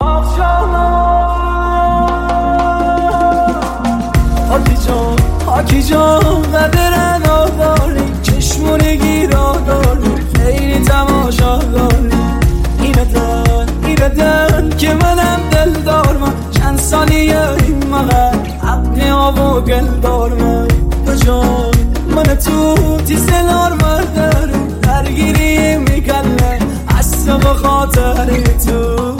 حاکی جان قدر نداری، چشمونی گیرا داری، خیلی تماشا داری. ایردن که منم دل دار، من چند سالیه این مغر عقلی آب و گل دار. من تو جان من تو تیسلار مردارم، درگیری میکنه اصلا به خاطر تو.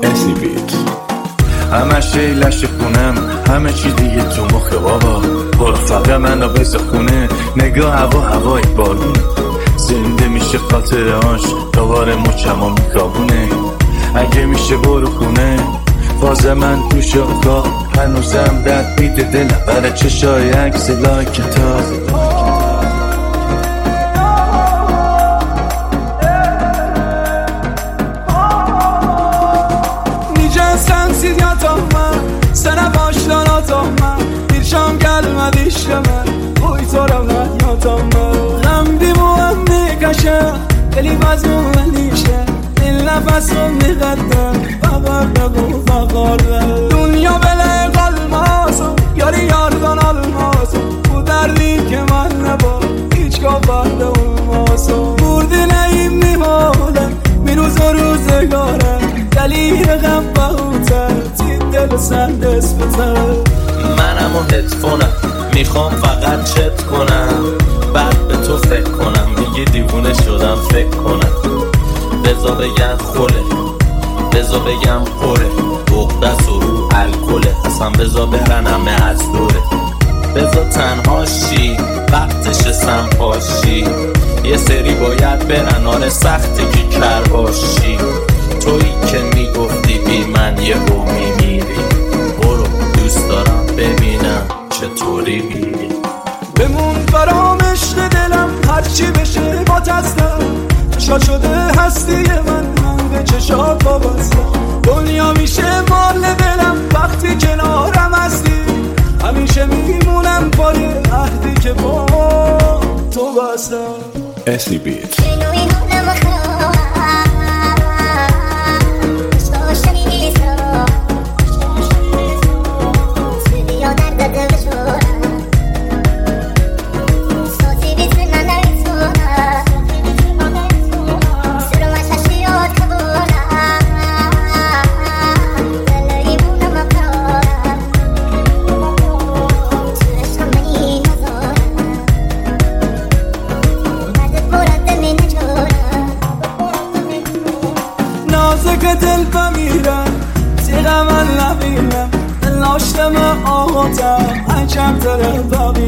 همه شیلش خونم، همه چی دیگه تو مخ بابا. برو فقط منو بذار خونه، نگاه هوای بارون. زنده میشه خاطرهاش، دوباره مچمو میکابونه. اگه میشه برو خونه، باز من تو شاکا. هنوزم درد میده دلم برای چشای عکس لایکتا. Sana başlanatamam, bir şam gelmedi işleme. Uy toramdan yatamam. Gam dimuam nikaşa, deli vazum nişe. Dil nefesum niqaddam, faqarda bu faqarda. Dünya bele qalmasın, yari yardan almasın. Bu derdi ki man neba, hiç kafarda olmasın. Burdi neyim nihalem, min uzun روزگارم. دلیل غم بهوتر دل سند اسمتر. منم و هدفونم، میخوام فقط چت کنم، بعد به تو فکر کنم. میگی دیوونه شدم فکر کنم. بزا بگم خوله، بزا بگم خوره، بغدست و رو الکله. اصلا بزا برن همه از دوره. بزا تنهاشی وقتش سنپاشی. یه سری باید برن، آره سخته که کر باشی. تویی که میگفتی بی من یه رو میمیری. برو دوست دارم ببینم چطوری میری. بمون برام عشق دلم، هرچی بشه با تستم. چشات شده هستی من به چشات وابستم. دنیا میشه مال دلم وقتی کنارم هستی. همیشه میمونم پای عهدی که با تو بستم. که دل بمیرم زیغ من نبینم. دل ناشتم آغاتم عجب داره بقیه.